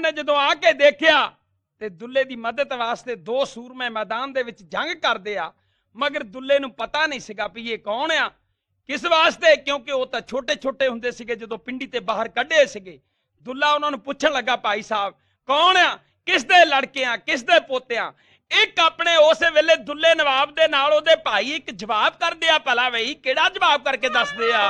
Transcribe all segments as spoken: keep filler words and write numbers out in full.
ने जदों आके देखिया ते दुल्ले दी मदद वास्ते दो सूरमे मैदान दे विच जंग करदे आ, मगर दुल्ले नूं पता नहीं सीगा भी ये कौन आ, किस वास्ते, क्योंकि वो तो छोटे छोटे हुंदे सीगे जदों पिंडी ते बाहर कढे सीगे। दुल्ला उन्हां नूं पुछण लगा, भाई साहब कौन आ, किस दे लड़के आ, किस दे पोते आ। एक अपने उस वेले दुल्ले नवाब दे नाल ओहदे भाई एक जवाब करदे आ, भला वही किहड़ा जवाब करके दसदे आ।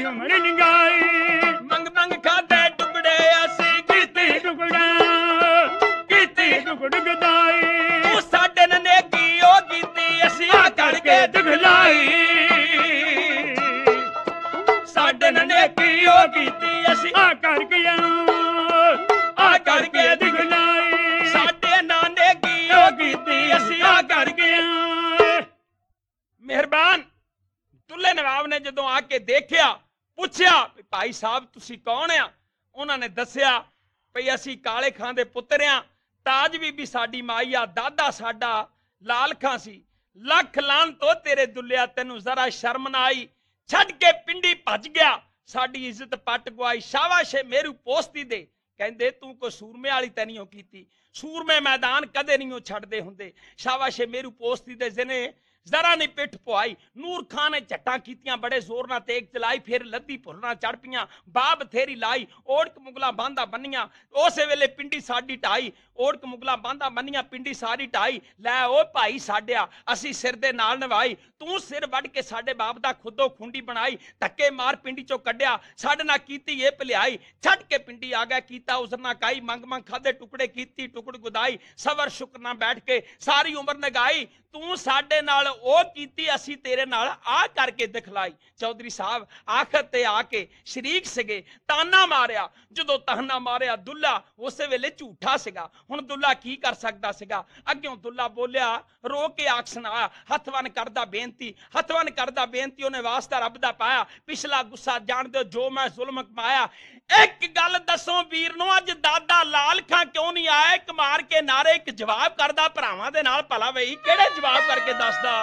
ਉਮਰ ਨਿਗਾਈ ਮੰਗ ਮੰਗ ਖਾਦੇ ਟੁਕੜੇ ਅਸੀਂ ਕੀਤੀ ਟੁਕੜਾ ਕੀਤੀ ਟੁਕੜ ਗਦਾਈ ਤੂੰ ਸਾਡੇ ਨਾਲ ਨੇਕੀ ਉਹ ਕੀਤੀ ਅਸੀਂ ਆ ਕਰਕੇ ਦਿਖਲਾਈ ਸਾਡੇ ਨਾਲ ਨੇਕੀ ਉਹ ਕੀਤੀ ਅਸੀਂ ਆ ਕਰਕੇ ਆ ਕਰਕੇ ਦਿਖਲਾਈ ਸਾਡੇ ਨਾਲ ਨੇਕੀ ਉਹ ਕੀਤੀ ਅਸੀਂ ਆ ਕਰਕੇ ਮਿਹਰਬਾਨ ਦੁੱਲੇ ਨਵਾਬ ਨੇ ਜਦੋਂ ਆ ਕੇ ਦੇਖਿਆ ਪੁੱਛਿਆ ਭਾਈ ਸਾਹਿਬ ਤੁਸੀਂ ਕੌਣ ਆ ਉਹਨਾਂ ਨੇ ਦੱਸਿਆ ਭਈ ਅਸੀਂ ਕਾਲੇ ਖਾਂ ਦੇ ਪੁੱਤਰ ਆ ਤਾਜ ਬੀਬੀ ਸਾਡੀ ਮਾਈ ਆ ਦਾਦਾ ਸਾਡਾ ਲਾਲ ਖਾਂ ਸੀ ਲੱਖ ਲਾਂ ਤੋਂ ਤੇਰੇ ਦੁੱਲਿਆ ਤੈਨੂੰ ਜ਼ਰਾ ਸ਼ਰਮ ਨਾ ਆਈ ਛੱਡ ਕੇ ਪਿੰਡੀ ਭੱਜ ਗਿਆ ਸਾਡੀ ਇੱਜ਼ਤ ਪੱਟ ਗਵਾਈ ਸ਼ਾਬਾਸ਼ ਏ ਮੇਰੂ ਪੋਸਤੀ ਦੇ ਕਹਿੰਦੇ ਤੂੰ ਕੋ ਸੂਰਮੇ ਵਾਲੀ ਤਾਂ ਨਹੀਂ ਕੀਤੀ ਸੂਰਮੇ ਮੈਦਾਨ ਕਦੇ ਨਹੀਂ ਛੱਡਦੇ ਹੁੰਦੇ ਸ਼ਾਬਾਸ਼ ਏ ਮੇਰੂ ਪੋਸਤੀ ਦੇ ਜਿਹਨੇ ਜ਼ਰਾ ਨਹੀਂ ਪਿੱਠ ਪਵਾਈ ਨੂਰ ਖਾਨ ਨੇ ਝੱਟਾਂ ਕੀਤੀਆਂ ਬੜੇ ਜ਼ੋਰ ਨਾਲ ਤੇਗ ਚਲਾਈ ਫਿਰ ਲੱਦੀ ਭੁਰਨਾ ਚੜ ਪਈਆਂ ਬਾਬ ਥੇਰੀ ਲਾਈ ਓੜਕ ਮੁਗਲਾ ਬਾਂਦਾ ਬੰਨੀਆਂ ਉਸੇ ਵੇਲੇ ਪਿੰਡੀ ਸਾਡੀ ਢਾਈ ਓੜਕ ਮੁਗਲਾ ਬਾਂਦਾ ਬੰਨੀਆਂ ਪਿੰਡੀ ਸਾਰੀ ਢਾਈ ਲੈ ਓ ਭਾਈ ਸਾਡਿਆ ਅਸੀਂ ਸਿਰ ਦੇ ਨਾਲ ਨਵਾਈ ਤੂੰ ਸਿਰ ਵੱਢ ਕੇ ਸਾਡੇ ਬਾਪ ਦਾ ਖੁੱਦੋ ਖੁੰਡੀ ਬਣਾਈ ਧੱਕੇ ਮਾਰ ਪਿੰਡੀ ਚੋਂ ਕੱਢਿਆ ਸਾਡੇ ਨਾਲ ਕੀਤੀ ਇਹ ਭਲਿਆਈ ਛੱਡ ਕੇ ਪਿੰਡੀ ਆ ਗਿਆ ਕੀਤਾ ਉਸਰਨਾ ਕਾਈ ਮੰਗ ਮੰਗ ਖਾਦੇ ਟੁਕੜੇ ਕੀਤੀ ਟੁਕੜ ਗੁਦਾਈ ਸਬਰ ਸ਼ੁਕਰ ਨਾਲ ਬੈਠ ਕੇ ਸਾਰੀ ਉਮਰ ਨਗਾਈ ਤੂੰ ਸਾਡੇ ਨਾਲ ਉਹ ਕੀਤੀ ਅਸੀਂ ਤੇਰੇ ਨਾਲ ਆ ਕਰਕੇ ਦਿਖਲਾਈ ਚੌਧਰੀ ਸਾਹਿਬ ਆਖਰ ਤੇ ਆ ਕੇ ਸ਼ਰੀਕ ਸੀਗੇ ਤਾਨਾ ਮਾਰਿਆ ਜਦੋਂ ਤਾਨਾ ਮਾਰਿਆ ਦੁੱਲਾ ਉਸੇ ਵੇਲੇ ਝੂਠਾ ਸੀਗਾ ਹੁਣ ਦੁੱਲਾ ਕੀ ਕਰ ਸਕਦਾ ਸੀਗਾ ਅੱਗਿਓਂ ਦੁੱਲਾ ਬੋਲਿਆ ਰੋ ਕੇ ਆਖ ਸੁਣਾ ਹੱਥਵਨ ਕਰਦਾ ਬੇਨਤੀ ਹੱਥਵਨ ਕਰਦਾ ਬੇਨਤੀ ਉਹਨੇ ਵਾਸਤਾ ਰੱਬ ਦਾ ਪਾਇਆ ਪਿਛਲਾ ਗੁੱਸਾ ਜਾਣ ਦਿਓ ਜੋ ਮੈਂ ਜ਼ੁਲਮ ਕਮਾਇਆ ਇੱਕ ਗੱਲ ਦੱਸੋ ਵੀਰ ਨੂੰ ਅੱਜ ਦਾਦਾ ਲਾਲ ਖਾਂ ਕਿਉਂ ਨਹੀਂ ਆਇਆ ਇੱਕ ਮਾਰ ਕੇ ਨਾਰੇ ਇੱਕ ਜਵਾਬ ਕਰਦਾ ਭਰਾਵਾਂ ਦੇ ਨਾਲ ਭਲਾ ਬਈ ਕਿਹੜੇ ਜਵਾਬ ਕਰਕੇ ਦੱਸਦਾ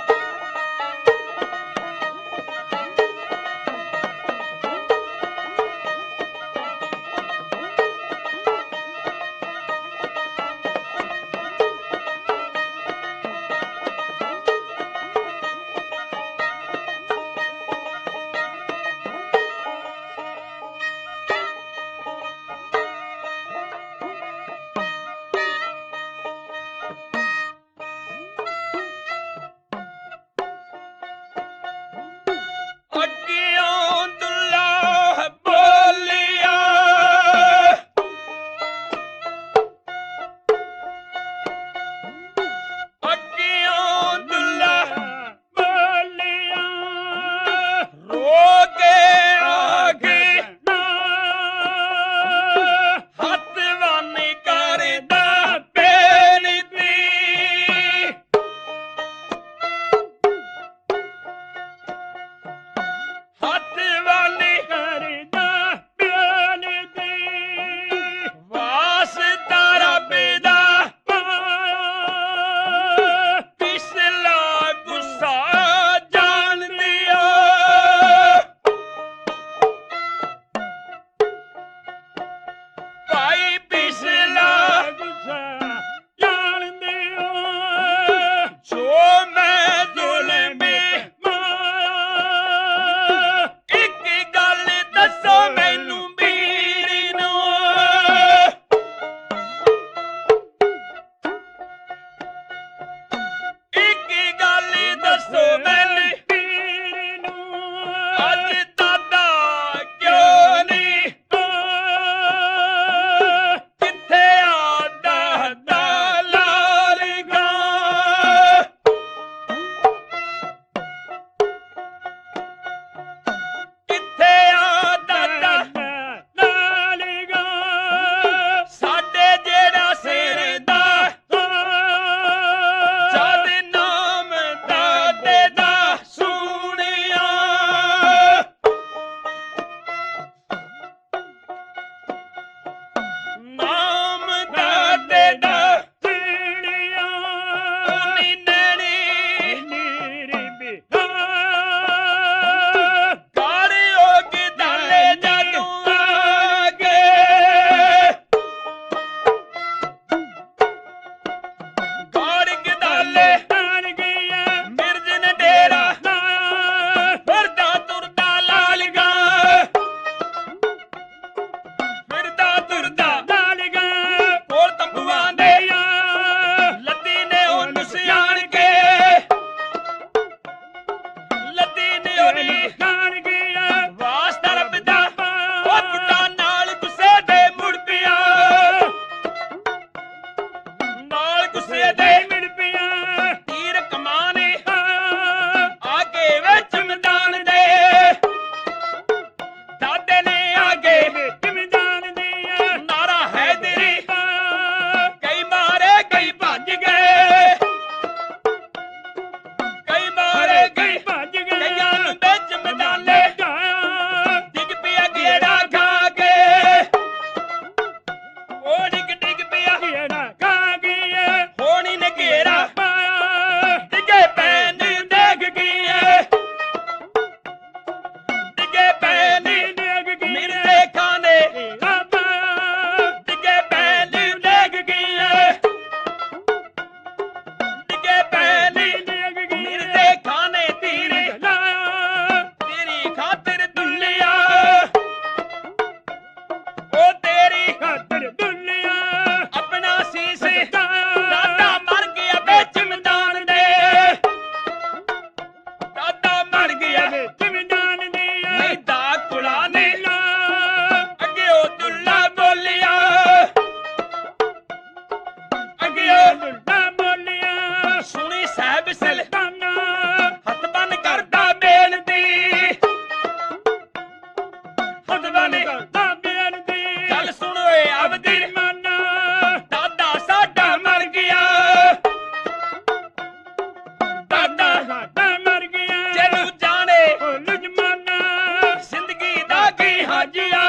ਹਾਜੀਆ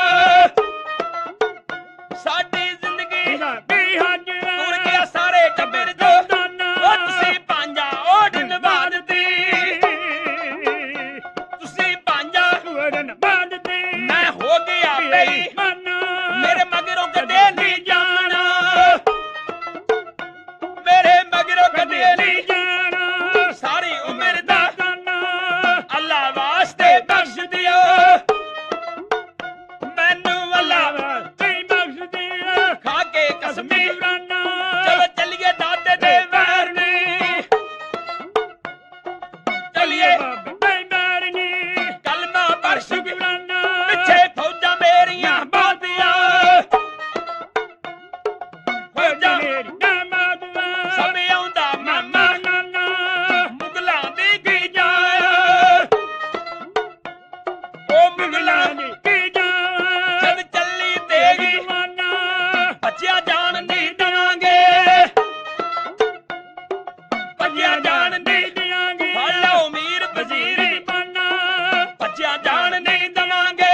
ਸਾਡੀ ਜ਼ਿੰਦਗੀ ਸਾਡੀ ਹਾਜੀਆ ਤੁਰ ਗਿਆ ਸਾਰੇ ਟੱਬਰ ਜੋ ਉਹ ਤੁਸੀਂ ਪੰਜਾ ਓਢਨ ਬਾਦਦੀ ਤੁਸੀਂ ਪੰਜਾ ਓਢਨ ਬਾਦਦੀ ਮੈਂ ਹੋ ਗਿਆ ਬਈ ਮੇਰੇ ਮਗਰੋਂ ਕਦੇ ਨਹੀਂ ਜਾਣਾ ਮੇਰੇ ਮਗਰੋਂ ਕਦੇ ਨਹੀਂ ਜਾਣਾ ਸਾਰੀ ਉਮਰ ਦਾ ਦਾਨਾ ਅੱਲਾ ਵਾਸਤੇ ਬਖਸ਼ ਦਿਓ ਮੈਨੂੰ ਅੱਲਾ ਤੇਰੀ ਬਖਸ਼ ਦਿਓ ਖਾ ਕੇ ਕਸਮੀ ਰਾਨਾ ਚਲੋ ਚੱਲੀਏ ਦਾਦੇ ਦੇ ਵੈਰ ਨੇ ਚੱਲੀਏ ਬਾਬੇ ਮਾਰਨੀ ਕਲਮਾ ਪਰ ਸ਼ੁਕਰਾਨਾ ਪਿੱਛੇ ਫੌਜਾਂ ਮੇਰੀਆਂ ਬਾਦੀਆਂ ਫੌਜਾਂ ਮੇਰੀ ਨਾਮਾਦਵਾ ਸਭ ਆਉਂਦਾ ਮਾਮਾ ਨਾਨਾ ਮੁਗਲਾਂ ਦੀ ਕੀ ਜਾਇਆ ਉਹ ਮੁਗਲਾਂ ਦੀ ਕੀ ਜਾ ਜਦ ਚੱਲੀ ਤੇਗੀ ਜਵਾਨਾ ਬੱਚਿਆ ਜਾਣ ਨਹੀਂ ਦੇਵਾਂਗੇ ਬੱਚਿਆ ਜਾਣ ਨਹੀਂ ਦਿਆਂਗੇ ਫੜ ਲਓ ਮੀਰ ਵਜ਼ੀਰ ਬਾਨਾ ਬੱਚਿਆ ਜਾਣ ਨਹੀਂ ਦੇਵਾਂਗੇ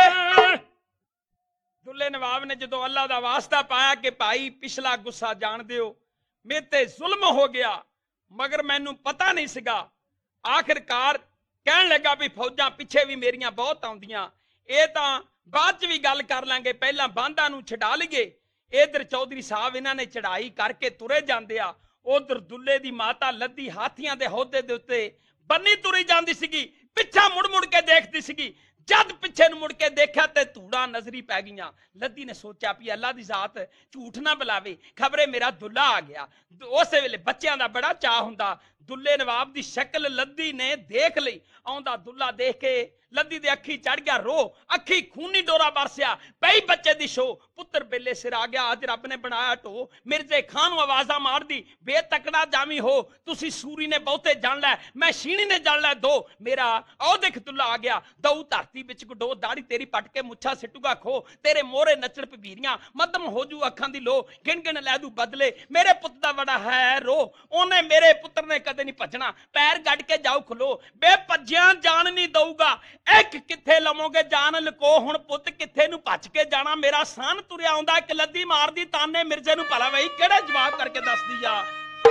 ਦੁੱਲੇ ਨਵਾਬ ਨੇ ਜਦੋਂ ਅੱਲਾ ਦਾ ਵਾਸਤਾ ਪਾਇਆ ਕਿ ਭਾਈ ਪਿਛਲਾ ਗੁੱਸਾ ਜਾਣ ਦਿਓ ਮੇਰੇ ਤੇ ਜ਼ੁਲਮ ਹੋ ਗਿਆ ਮਗਰ ਮੈਨੂੰ ਪਤਾ ਨਹੀਂ ਸੀਗਾ ਆਖਿਰਕਾਰ ਕਹਿਣ ਲੱਗਾ ਵੀ ਫੌਜਾਂ ਪਿੱਛੇ ਵੀ ਮੇਰੀਆਂ ਬਹੁਤ ਆਉਂਦੀਆਂ ਇਹ ਤਾਂ ਬਾਅਦ ਚ ਵੀ ਗੱਲ ਕਰ ਲਾਂਗੇ ਪਹਿਲਾਂ ਬਾਂਦਾਂ ਨੂੰ ਛਡਾ ਲਈਏ ਇਧਰ ਚੌਧਰੀ ਸਾਹਿਬ ਇਹਨਾਂ ਨੇ ਚੜਾਈ ਕਰਕੇ ਤੁਰੇ ਜਾਂਦੇ ਆ ਉਧਰ ਦੁੱਲੇ ਦੀ ਮਾਤਾ ਲੱਦੀ ਹਾਥੀਆਂ ਦੇ ਹੌਦੇ ਦੇ ਉੱਤੇ ਬੰਨੀ ਤੁਰੀ ਜਾਂਦੀ ਸੀਗੀ ਪਿੱਛਾ ਮੁੜ ਮੁੜ ਕੇ ਦੇਖਦੀ ਸੀਗੀ ਜਦ ਪਿੱਛੇ ਨੂੰ ਮੁੜ ਕੇ ਦੇਖਿਆ ਤੇ ਧੂੜਾਂ ਨਜ਼ਰੀ ਪੈ ਗਈਆਂ ਲੱਦੀ ਨੇ ਸੋਚਿਆ ਵੀ ਅੱਲਾ ਦੀ ਜ਼ਾਤ ਝੂਠ ਨਾ ਬੁਲਾਵੇ ਖਬਰੇ ਮੇਰਾ ਦੁੱਲਾ ਆ ਗਿਆ ਉਸੇ ਵੇਲੇ ਬੱਚਿਆਂ ਦਾ ਬੜਾ ਚਾਹ ਹੁੰਦਾ ਦੁੱਲੇ ਨਵਾਬ ਦੀ ਸ਼ਕਲ ਲੱਦੀ ਨੇ ਦੇਖ ਲਈ ਆਉਂਦਾ ਦੁੱਲਾ ਦੇਖ ਕੇ ਲੱਦੀ ਦੇ ਅੱਖੀ ਚੜ ਗਿਆ ਰੋ ਅੱਖੀ ਖੂਨੀ ਡੋਰਾ ਬਰਸਿਆ ਪਈ ਬੱਚੇ ਦੀ ਸ਼ੋ ਪੁੱਤਰ ਬੇਲੇ ਸਿਰ ਆ ਗਿਆ ਅੱਜ ਰੱਬ ਨੇ ਬਣਾਇਆ ਢੋ ਮਿਰਜ਼ੇ ਖਾਨ ਨੂੰ ਆਵਾਜ਼ਾਂ ਮਾਰਦੀ ਬੇਤਕੜਾ ਜਾਮੀ ਹੋ ਤੁਸੀਂ ਸੂਰੀ ਨੇ ਬਹੁਤੇ ਜਾਣ ਲੈ ਮੈਂ ਸ਼ੀਣੀ ਨੇ ਜਾਣ ਲੈ ਦੋ ਮੇਰਾ ਆਹ ਦੇਖ ਦੁੱਲਾ ਆ ਗਿਆ ਦਊ ਧਰਤੀ ਵਿੱਚ ਗਡੋ ਦਾੜੀ ਤੇਰੀ ਪੱਟ ਕੇ ਮੁੱਛਾ ਸਿੱਟੂਗਾ ਖੋ ਤੇਰੇ ਮੋਹਰੇ ਨੱਚਣ ਪਬੀਰੀਆਂ ਮੱਧਮ ਹੋ ਜੂ ਅੱਖਾਂ ਦੀ ਲੋ ਗਿਣ ਗਿਣ ਲੈ ਦੂ ਬਦਲੇ ਮੇਰੇ ਪੁੱਤ ਦਾ ਬੜਾ ਹੈ ਰੋ ਉਹਨੇ ਮੇਰੇ ਪੁੱਤਰ ਨੇ ਕਦੇ ਨਹੀਂ ਭੱਜਣਾ ਪੈਰ ਗੱਡ ਕੇ ਜਾਓ ਖਲੋ ਬੇ ਭੱਜਿਆਂ ਜਾਣ ਨਹੀਂ ਦਊਗਾ ਇੱਕ ਕਿੱਥੇ ਲਵੋਗੇ ਜਾਨ ਲਕੋ ਹੁਣ ਪੁੱਤ ਕਿੱਥੇ ਨੂੰ ਭੱਜ ਕੇ ਜਾਣਾ ਮੇਰਾ ਸਾਨ ਤੁਰਿਆ ਆਉਂਦਾ ਇੱਕ ਲੱਦੀ ਮਾਰਦੀ ਤਾਨੇ ਮਿਰਜ਼ੇ ਨੂੰ ਭਲਾ ਬਈ ਕਿਹੜਾ ਜਵਾਬ ਕਰਕੇ ਦੱਸਦੀ ਆ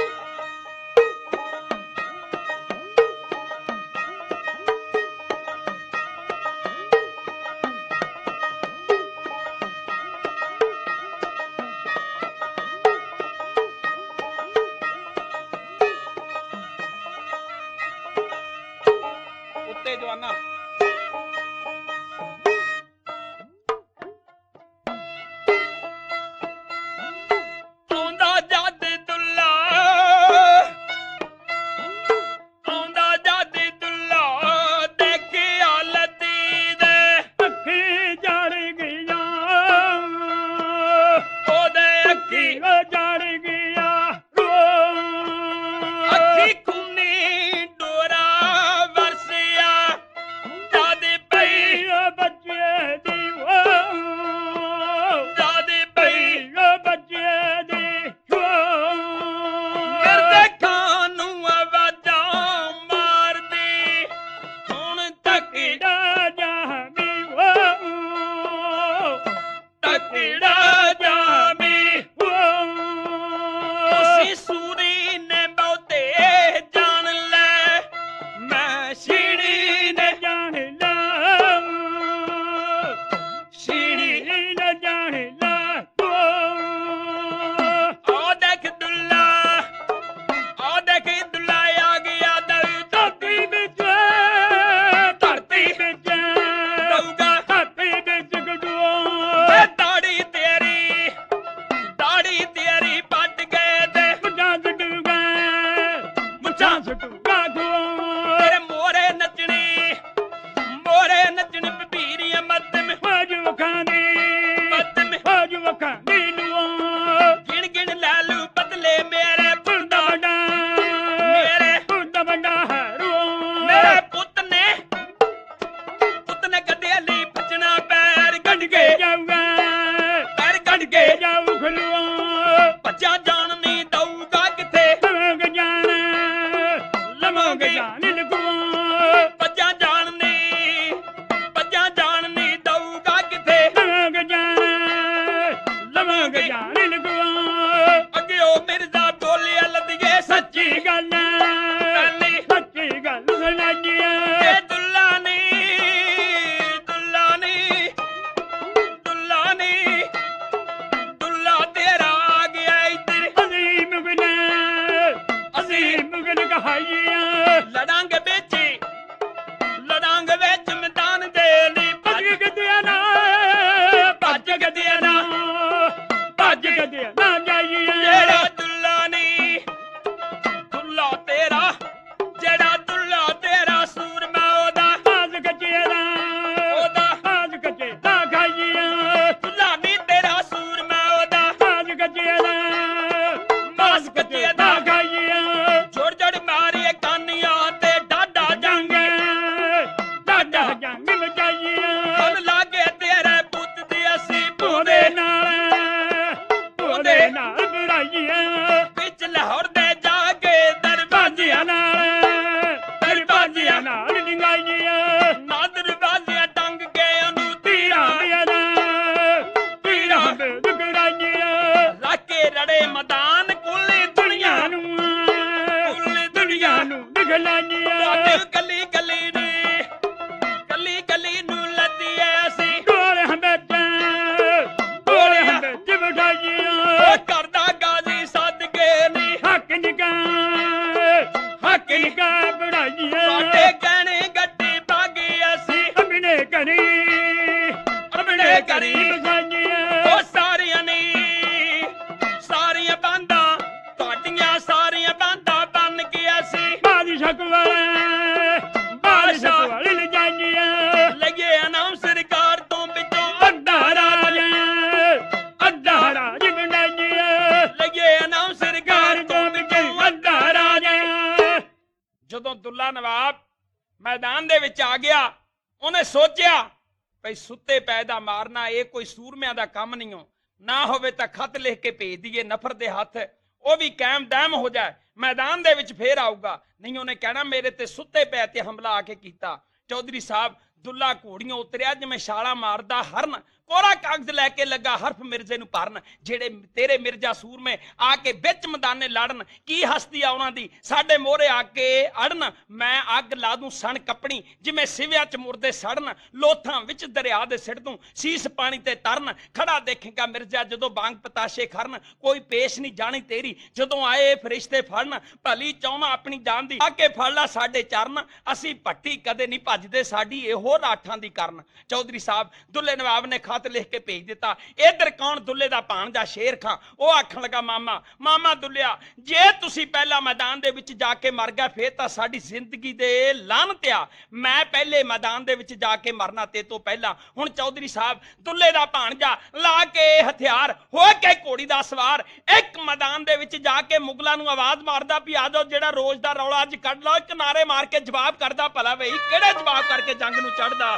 ਉੱਤੇ ਜਵਾਨਾ ਆਉਂਦਾ ਜਦ ਦੁੱਲਾ ਬਚਾਈਆਂ ਹੁਣ ਲਾਗੇ ਤੇਰੇ ਪੁੱਤ ਦੀ ਅਸੀਂ ਉਹਦੇ ਪੂਦੇ ਨਾਲ ਉਹਦੇ ਨਾਲ ਬੜਾਈਆਂ ਵਿੱਚ ਲਾਹੌਰ ਦੇ ਜਾ ਕੇ ਦਰਬਾਰ ਬਾਜੀਆਂ ਨਾਲ ਦਰਬਾਜੀਆਂ ਨਾਲ ਡਿੰਗਾਈਆਂ ਨਾਦਰ ਵਾਲਿਆ ਡੰਗ ਕੇ ਉਹਨੂੰ ਤੀਰਾਂ ਤੀਰਾਂ ਦੀਆਂ ਤੀਰਾਂ ਦੇ ਦੁਗੜਾਈਆਂ ਰੱਖ ਕੇ ਰੜੇ ਮੈਦਾਨ ਕੁੱਲੀ ਦੁਨੀਆ ਦੁਨੀਆ ਨੂੰ ਕੁੱਲੀ ਦੁਨੀਆ ਨੂੰ ਦਿਖਲਾਈਆਂ ਸਾਡੇ ਗਲੀ ਗਲੀ ਨੇ ਗਲੀ ਗਲੀ ਨੂੰ ਲੱਦੀ ਐ ਅਸੀਂ ਕੋਲੇ ਹੰਬੇਟਾਂ ਕੋਲੇ ਹੰਬੇਟ ਬੜਾਈਆਂ ਉਹ ਕਰਦਾ ਗਾਜ਼ੀ ਸਦਕੇ ਨੀ ਹੱਕ ਨਿਕਾ ਹੱਕ ਨਿਕਾ ਬੜਾਈਆਂ ਸਾਡੇ ਗਹਿਣੇ ਗੱਡੀ ਬਾਗੀ ਅਸੀਂ ਆਪਣੇ ਘਰੀ ਆਪਣੇ ਘਰੀ ਬਸਾਈਆਂ ਉਹ ਸਾਰੀਆਂ ਨੇ ਸਾਰੀਆਂ ਬਾਂਦਾਂ ਤੁਹਾਡੀਆਂ ਸਾਰੀਆਂ ਬਾਂਦਾਂ ਬਣ ਕੇ ਅਸੀਂ ਬਾਦਸ਼ਾਹ ਕੋਲੇ ਬਾਦਸ਼ਾਹ ਵਾਲੀ ਲਜਾਈਆਂ ਲੱਗੇ ਨਾਮ ਸਰਕਾਰ ਤੋਂ ਵਿੱਚੋਂ ਅੱਧਾ ਰਾਜ ਅੱਧਾ ਰਾਜ ਬਣਾਈਆਂ ਲੱਗੇ ਨਾਮ ਸਰਕਾਰ ਘਰ ਤੋਂ ਤੋਂ ਵਿੱਚੋਂ ਅੱਧਾ ਰਾਜ ਜਦੋਂ ਦੁੱਲਾ ਨਵਾਬ ਮੈਦਾਨ ਦੇ ਵਿੱਚ ਆ ਗਿਆ ਉਹਨੇ ਸੋਚਿਆ ਭਈ ਸੁੱਤੇ ਪੈ ਦਾ ਮਾਰਨਾ ਇਹ ਕੋਈ ਸੂਰਮਿਆਂ ਦਾ ਕੰਮ ਨਹੀਂ ਹੋ ਨਾ ਹੋਵੇ ਤਾਂ ਖਤ ਲਿਖ ਕੇ ਭੇਜ ਦਈਏ ਨਫ਼ਰ ਦੇ ਹੱਥ ਉਹ ਵੀ ਕਾਇਮ ਦੈਮ ਹੋ ਜਾਏ ਮੈਦਾਨ ਦੇ ਵਿੱਚ ਫੇਰ ਆਊਗਾ ਨਹੀਂ ਉਹਨੇ ਕਹਿਣਾ ਮੇਰੇ ਤੇ ਸੁੱਤੇ ਪੈ ਤੇ ਹਮਲਾ ਆ ਕੇ ਕੀਤਾ ਚੌਧਰੀ ਸਾਹਿਬ ਦੁੱਲਾ ਘੋੜੀਆਂ ਉਤਰਿਆ ਜਿਵੇਂ ਛਾਲਾ ਮਾਰਦਾ ਹਰਨ ਕੋਰਾ ਕਾਗਜ਼ ਲੈ ਕੇ ਲੱਗਾ ਹਰਫ ਮਿਰਜ਼ੇ ਨੂੰ ਭਰਨ ਜਿਹੜੇ ਤੇਰੇ ਮਿਰਜ਼ਾ ਸੂਰਮੇ ਆ ਕੇ ਵਿੱਚ ਮੈਦਾਨੇ ਲੜਨ ਕੀ ਹਸਤੀ ਆ ਉਹਨਾਂ ਦੀ ਸਾਡੇ ਮੋਹਰੇ ਆ ਕੇ ਅੜਨ ਮੈਂ ਅੱਗ ਲਾ ਦੂੰ ਸਣ ਕੱਪਣੀ ਜਿਵੇਂ ਸਿਵਿਆਂ ਚ ਮੁਰਦੇ ਸੜਨ ਲੋਥਾਂ ਵਿੱਚ ਦਰਿਆ ਦੇ ਸਿੱਟ ਦੂੰ ਸੀਸ ਪਾਣੀ ਤੇ ਤਰਨ ਖੜਾ ਦੇਖੇਗਾ ਮਿਰਜ਼ਾ ਜਦੋਂ ਬਾਂਗ ਪਤਾਸ਼ੇ ਖਰਨ ਕੋਈ ਪੇਸ਼ ਨਹੀਂ ਜਾਣੀ ਤੇਰੀ ਜਦੋਂ ਆਏ ਫਰਿਸ਼ਤੇ ਫੜਨ ਭਲੀ ਚਾਹਵਾਂ ਆਪਣੀ ਜਾਨ ਦੀ ਆ ਕੇ ਫੜ ਲਾ ਸਾਡੇ ਚਰਨ ਅਸੀਂ ਭੱਟੀ ਕਦੇ ਨਹੀਂ ਭੱਜਦੇ ਸਾਡੀ ਇਹੋ ਰਾਠਾਂ ਦੀ ਕਰਨ ਚੌਧਰੀ ਸਾਹਿਬ ਦੁੱਲੇ ਨਵਾਬ ਨੇ ਖਤ ਲਿਖ ਕੇ ਭੇਜ ਦਿੱਤਾ ਇਧਰ ਕੌਣ ਦੁੱਲੇ ਦਾ ਭਾਣਜਾ ਸ਼ੇਰ ਖਾਂ ਉਹ ਆਖਣ ਲੱਗਾ ਮਾਮਾ ਮਾਮਾ ਦੁੱਲਿਆ ਜੇ ਤੁਸੀਂ ਪਹਿਲਾਂ ਮੈਦਾਨ ਦੇ ਵਿੱਚ ਜਾ ਕੇ ਮਰ ਗਿਆ ਫੇਰ ਤਾਂ ਸਾਡੀ ਜ਼ਿੰਦਗੀ ਦੇ ਲਾਹਨਤ ਆ ਮੈਂ ਪਹਿਲੇ ਮੈਦਾਨ ਦੇ ਵਿੱਚ ਜਾ ਕੇ ਮਰਨਾ ਤੇ ਤੋਂ ਪਹਿਲਾਂ ਹੁਣ ਚੌਧਰੀ ਸਾਹਿਬ ਦੁੱਲੇ ਦਾ ਭਾਣਜਾ ਲਾ ਕੇ ਹਥਿਆਰ ਹੋ ਕੇ ਘੋੜੀ ਦਾ ਸਵਾਰ ਇੱਕ ਮੈਦਾਨ ਦੇ ਵਿੱਚ ਜਾ ਕੇ ਮੁਗਲਾਂ ਨੂੰ ਆਵਾਜ਼ ਮਾਰਦਾ ਵੀ ਆ ਜਾਓ ਜਿਹੜਾ ਰੋਜ਼ ਦਾ ਰੌਲਾ ਅੱਜ ਕੱਢ ਲਓ ਕਿਨਾਰੇ ਮਾਰ ਕੇ ਜਵਾਬ ਕਰਦਾ ਭਲਾ ਬਈ ਕਿਹੜੇ ਜਵਾਬ ਕਰਕੇ ਜੰਗ ਨੂੰ ਚੜਦਾ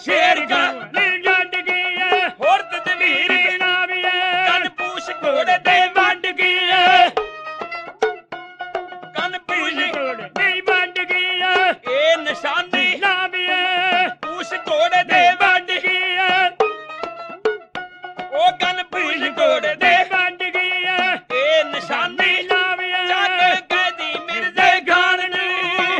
ਸ਼ੇਰ ਖਾਂ ਵਾਲੀ ਜੱਟ ਗਈ ਏ ਹੋਰ ਤਦਵੀਰ ਵੀਰ ਨਾ ਵੀ ਏ ਕੰਨ ਪੂਛ ਘੋੜੇ ਤੇ ਦੇ ਵੱਢ ਗਈ ਏ ਕੰਨ ਪੂਛ ਘੋੜੇ ਤੇ ਵੱਢ ਗਈ ਏ ਇਹ ਨਿਸ਼ਾਨੀ ਨਾ ਵੀ ਏ ਪੂਛ ਘੋੜੇ ਦੇ ਤੇ ਵੱਢ ਗਈ ਏ ਉਹ ਕੰਨ ਪੂਛ ਘੋੜੇ ਦੇ ਤੇ ਵੱਢ ਗਈ ਏ ਇਹ ਨਿਸ਼ਾਨੀ ਨਾ ਵੀ ਚੱਕ ਏ ਕੈਦੀ ਮਿਰਜ਼ੇ ਖਾਨ ਨੂੰ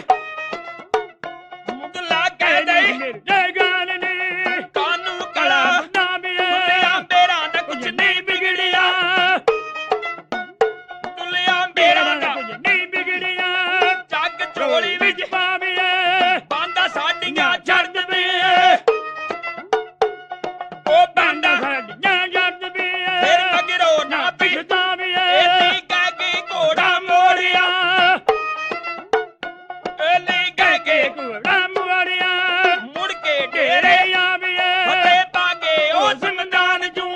ਮੁਗਲਾ ਕਹਿ ਦੇ ਮਿਰਜ਼ੇ ਖਾਨ ਨੇ ਕਾਨੂੰ ਕਲਾ ਨਾ ਵੀ ਏ ਦੁਲਿਆ ਮੇਰਾ ਦਾ ਕੁਛ ਕੁਝ ਨਹੀਂ ਨਹੀਂ ਵਿਗੜਿਆ ਦੁਲਿਆ ਮੇਰਾ ਦਾ ਕੁਝ ਨਹੀਂ ਵਿਗੜਿਆ ਜੱਗ ਚੋਲੀ ਵਿੱਚ ਪਾਵੀਏ ਬਾਂਦਾ ਸਾਡੀਆਂ ਛੱਡ ਜੱਟ ਦੇ ਵੀ ਉਹ ਬਾਂਡਾ ਬਾਂਦਾ ਸਾਡੀਆਂ ਜੱਟ ਵੀ ਫਿਰ ਮਗਰੋਂ ਨਾ ਨਾ ਪੀ ਪਿਛਦਾ ਵੀ ਇਹਨੀ ਕਹਿ ਕੇ ਘੋੜਾ ਮੋੜਿਆ ਇਹਨੀ ਕਹਿ ਕੇ ਘੋੜਾ ਮੋੜਿਆ ਮੁੜ ਕੇ ਡੇਰੇ ਡੇਰੇ ਆਵੀਏ ਫਤਿਹ ਪਾ ਕੇ ਉਹ ਜ਼ਮਦਾਨ ਜੂ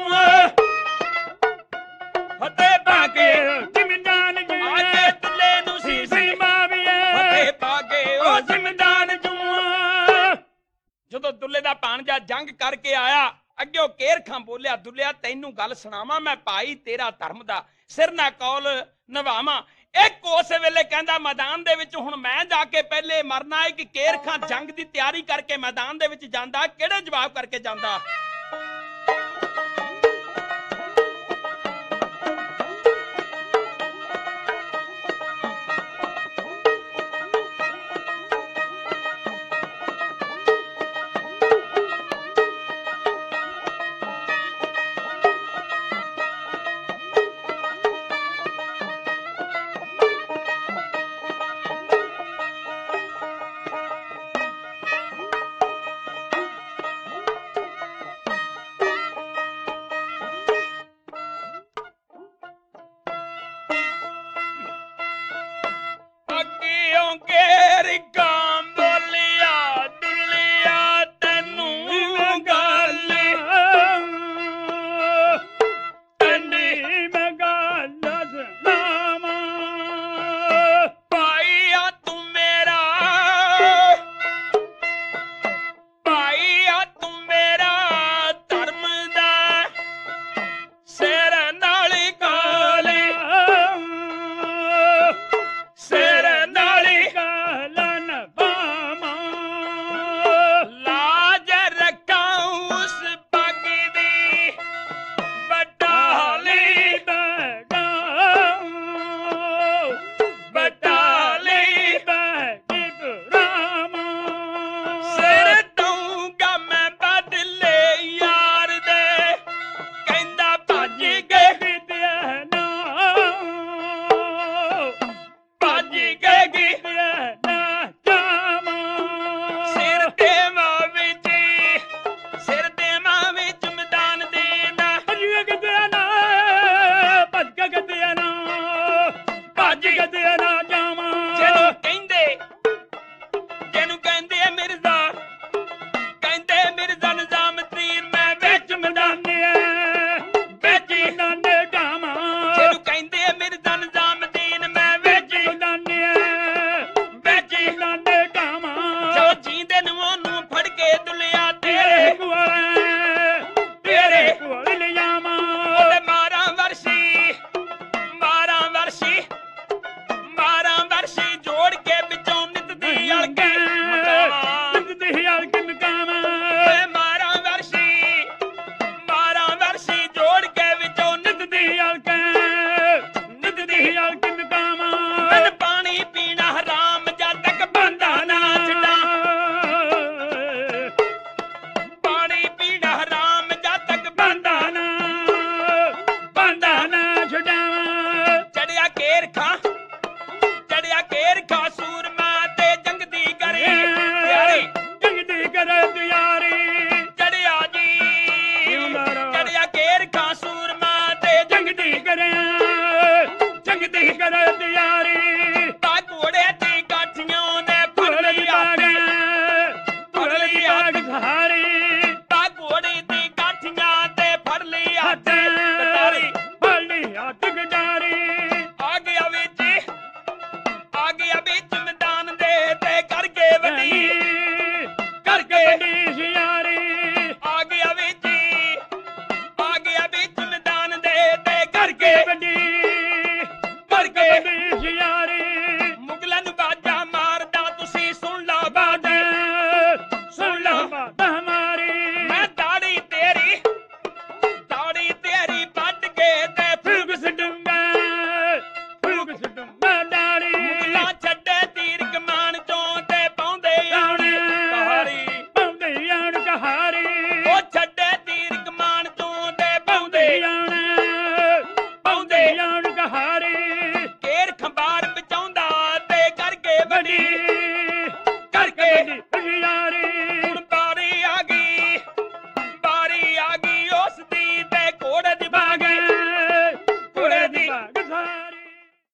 ਫਤਿਹ ਪਾ ਕੇ ਜ਼ਿਮੀਦਾਨ ਆ ਜੀ ਕੇ ਦੁੱਲੇ ਨੂੰ ਸੀਸ ਸੀ ਮਾਵੀਏ ਫਤਿਹ ਪਾ ਕੇ ਉਹ ਜ਼ਮਦਾਨ ਜੂ ਜੂਆ ਜਦੋਂ ਦੁੱਲੇ ਦਾ ਭਾਣਜਾ ਜੰਗ ਕਰਕੇ ਆਇਆ ਅੱਗੇ ਕੇਰ ਖਾਂ ਬੋਲਿਆ ਦੁੱਲਿਆ ਤੈਨੂੰ ਗੱਲ ਸੁਣਾਵਾਂ ਮੈਂ ਭਾਈ ਤੇਰਾ ਧਰਮ ਦਾ ਸਿਰ ਨਾ ਕੌਲ ਨਿਭਾਵਾਂ ਇੱਕ ਉਸ ਵੇਲੇ ਕਹਿੰਦਾ ਮੈਦਾਨ ਦੇ ਵਿੱਚ ਹੁਣ ਮੈਂ ਜਾ ਕੇ ਪਹਿਲੇ ਮਰਨਾ ਹੈ ਕਿ ਕੇਰ ਖਾਂ ਜੰਗ ਦੀ ਤਿਆਰੀ ਕਰਕੇ ਮੈਦਾਨ ਦੇ ਵਿੱਚ ਜਾਂਦਾ ਕਿਹੜੇ ਜਵਾਬ ਕਰਕੇ ਜਾਂਦਾ ਅੱਗਿਓਂ ਕੇਰ ਖਾਂ ਬੋਲਿਆ ਦੁੱਲਿਆ ਤੈਨੂੰ ਗੱਲ ਤੰਨੀ ਮਗਾਲਾ ਸੁਣਾਵਾਂ ਭਾਈਆ ਤੂੰ ਮੇਰਾ ਭਾਈਆ ਤੂੰ ਮੇਰਾ ਧਰਮ ਦਾ ਸਿਰ ਨਾਲ ਕਾਲੇ ਸਿਰ ਨਾਲ ਕਾਲਨ ਬਾਮਾ ਲਾਜ ਰੱਖਾਂ ਉਸ ਪੱਗ ਦੀ ਬਟਾਲੀ ਬੜਾ ਬਟਾਲੀ ਬੜੀ ਬਰਾਮਾ ਸਿਰ ਦਊਂਗਾ ਮੈਂ ਬਦਲੇ ਯਾਰ ਦੇ ਕਹਿੰਦਾ ਭੱਜ ਗਏ ਵਿਦਿਆ ਨਾ ਭੱਜ ਗਏ ਗੀ ਵਿਦਿਆ ਨਾ ਜਾਮਾ ਸਿਰ ਤੇ ਮਾਂ ਵਿੱਚ ਸਿਰ ਤੇ ਮਾਂ ਵਿੱਚ ਮੈਦਾਨ ਦੇ ਨਾ ਭੱਜ ਗਦਿਆ ਨਾ ਭੱਜ ਗਦਿਆ ਨਾ ਭੱਜ ਗਦਿਆ ਨਾ ਜਾਮਾ ਜਿਹਨੂੰ ਕਹਿੰਦੇ ਜਿਹਨੂੰ ਕਹਿੰਦੇ ਆ ਮਿਰਜ਼ਾ ਕਹਿੰਦੇ ਮਿਰਜ਼ਾ ਨਿਜ਼ਾਮਦੀਨ ਮੈਂ ਵਿੱਚ ਮੈਦਾਨ ਵਿੱਚ ਨਾਨੇ ਜਾਮਾ ਜਿਹਨੂੰ ਕਹਿੰਦੇ ਆ ਮਿਰਜ਼ਾ ਨਿਜ਼ਾਮਦੀਨ ਮੈਂ ਵਿੱਚ ਨਾਨੇ ਵਿੱਚ ਨਾਨੇ ਜਾਮਾ ਜੋ ਜੀਂਦੇ ਨੂੰ ਉਹਨੂੰ ਫੜ ਕੇ ਦੁਲਿਆ ਤੇਰੇ ਤੇਰੇ ਕੋਲ ਤੇਰੇ ਕੋਲ ਲਿਆਵਾਂ ਉਹਦੇ ਮਾਰਾਂ ਵਰਸ਼ੀ ਮਾਰਾਂ ਵਰਸ਼ੀ ਮਾਰਾਂ ਵਰਸ਼ੀ ਜੋੜ ਕੇ ਵਿੱਚੋਂ ਨਿਤ ਦੀ ਅਲਕੇ ਮਕਾਵਾਂ ਨਿੱਤ ਹਾਲ ਕਿ ਮਕਾਵਾਂ ਓਏ ਮਾਰਾਂ ਵਰਸ਼ੀ ਮਾਰਾਂ ਵਰਸ਼ੀ ਜੋੜ ਕੇ ਵਿੱਚੋਂ ਨਿਤ ਨਿੱਤ ਦੀ ਹਾਲ ਕੇ ਨਿੱਤ ਦੀ ਹਾਲ ਕਿ ਮਕਾਵਾਂ ਮਨ ਪਾਣੀ ਪੀਣਾ ਹਰਾਮ ਜਦ ਤੱਕ ਬੰਦਾ ਨਾ ਛੱਡਾਂ ਪਾਣੀ ਪੀਣਾ ਹਰਾਮ ਜਦ ਤੱਕ ਬੰਦਾ ਬੰਦਾ ਨਾ ਬੰਦਾ ਨਾ ਛਡਾਵਾਂ ਚੜਿਆ ਕੇਰ ਖਾਂ ਚੜਿਆ ਕੇਰ ਖਾਂ ਸੂਰਮਾ ਤੇ ਜੰਗ ਦੀ ਕਰੀ ਤਿਆਰੀ ਜੰਗ ਦੀ ਕਰ ਤਿਆਰੀ ਚੜਿਆ ਜੀ ਜਿਉਂਦਾ ਰਹੋ। ਚੜਿਆ ਕੇਰ ਖਾਂ ਸੂਰਮਾ ਤੇ ਜੰਗ ਜੰਗ ਦੀ ਕਰਿਆ ਜੰਗ ਦੀ ਕਰ ਤਿਆਰੀ ਤਾਂ ਘੋੜੇ ਦੀ ਕਾਠੀਆਂ ਨੇ ਫੜ ਭੁੱਲ ਲਈ ਬਾਗ ਆਪੇ ਭੁੱਲ ਬਾਗ ਸਹਾਰੀ ਤਾਂ ਘੋੜੇ ਦੀ ਕਾਠੀਆਂ ਤੇ ਫੜ ਲਈ ਹੱਥ ਆਪੇ ਕਟਾਰੀ ਭੱਲੀ ਹੱਥ ਗਡਾਰੀ ਆ ਗਿਆ ਵਿੱਚ ਆ ਗਿਆ ਵਿੱਚ ਮੈਦਾਨ ਦੇ ਤੇ ਕਰ ਕੇ ਵੱਡੀ ਕਰਕੇ ਵੱਡੀ